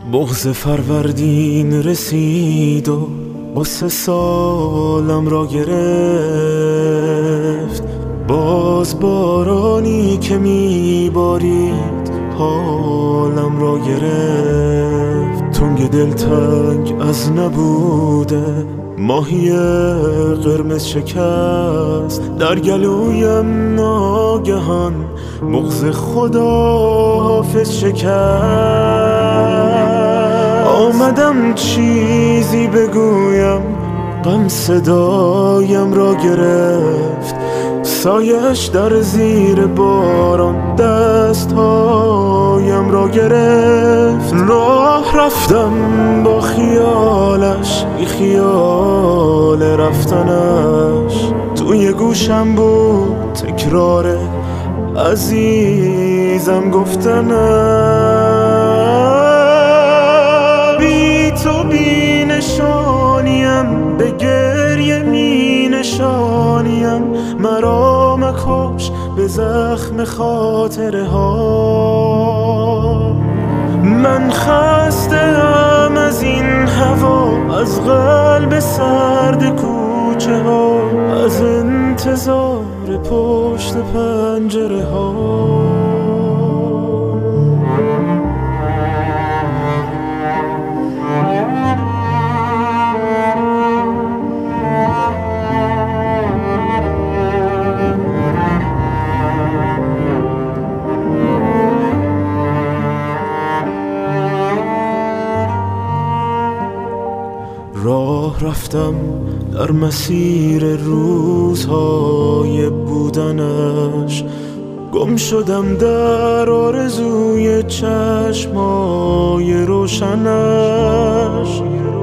بغض فروردین رسید و غصه سالم را گرفت. باز بارانی که میبارید حالم را گرفت. تنگ دلتنگ از نبوده ماهی قرمز شکست. در گلویم ناگهان بغض خداحافظ شکست. آمدم چیزی بگویم، غم صدایم را گرفت. سایش در زیر باران دستهایم را گرفت. راه رفتم با خیالش، بی خیال رفتنش. توی گوشم بود تکرار عزیزم گفتنش. بی تو بی نشانیم، به گریه می نشانیم. مرا مکش به زخم خاطره ها. من خسته‌ام از این هوا، از قلب سرد کوچه ها، از انتظار پشت پنجره ها. راه رفتم در مسیر روزهای بودنش. گم شدم در آرزوی چشمای روشنش.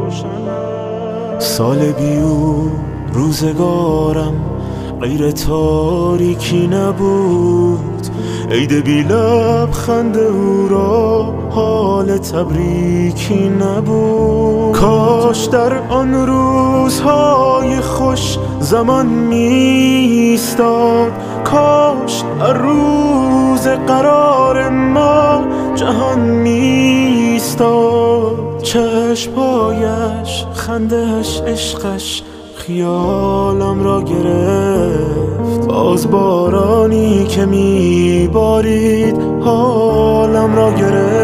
سال بیو روزگارم غیر تاریکی نبود. عید بی لبخند او را حال تبریکی نبود. کاش در آن روزهای خوش زمان می‌ایستاد. کاش در روز قرار ما جهان می‌ایستاد. چشم‌هایش، خنده‌اش، عشقش خیالم را گرفت. باز بارانی که میبارید حالم را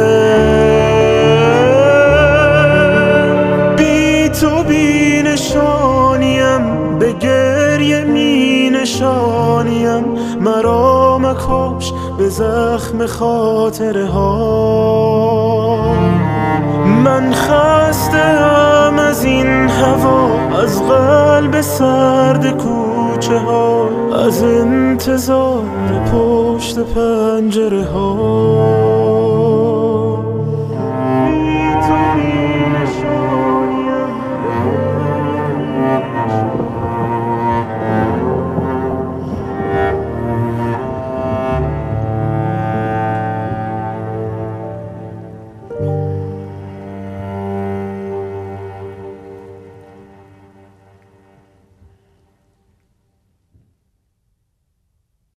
گرفت. بی تو بی نشانیم، به گریه می نشانیم. مرا مکش به زخم خاطره ها. من خسته‌ام از این هوا، از قلب سرد کوچه ها، از انتظار پشت پنجره ها.